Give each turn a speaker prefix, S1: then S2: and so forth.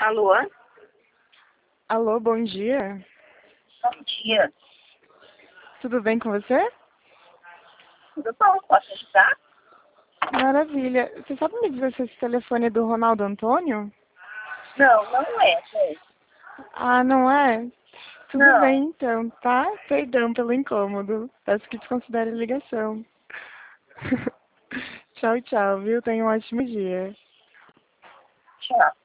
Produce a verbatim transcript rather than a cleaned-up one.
S1: Alô?
S2: Alô, bom dia.
S1: Bom dia.
S2: Tudo bem com você?
S1: Tudo bom? Posso ajudar?
S2: Maravilha. Você sabe me dizer se esse telefone é do Ronaldo Antônio?
S1: Não, não é, gente.
S2: Ah, não é? Tudo
S1: Não.
S2: bem então, tá? Perdão pelo incômodo. Peço que desconsidere a ligação. Tchau, tchau, viu? Tenha um ótimo dia.
S1: Tchau.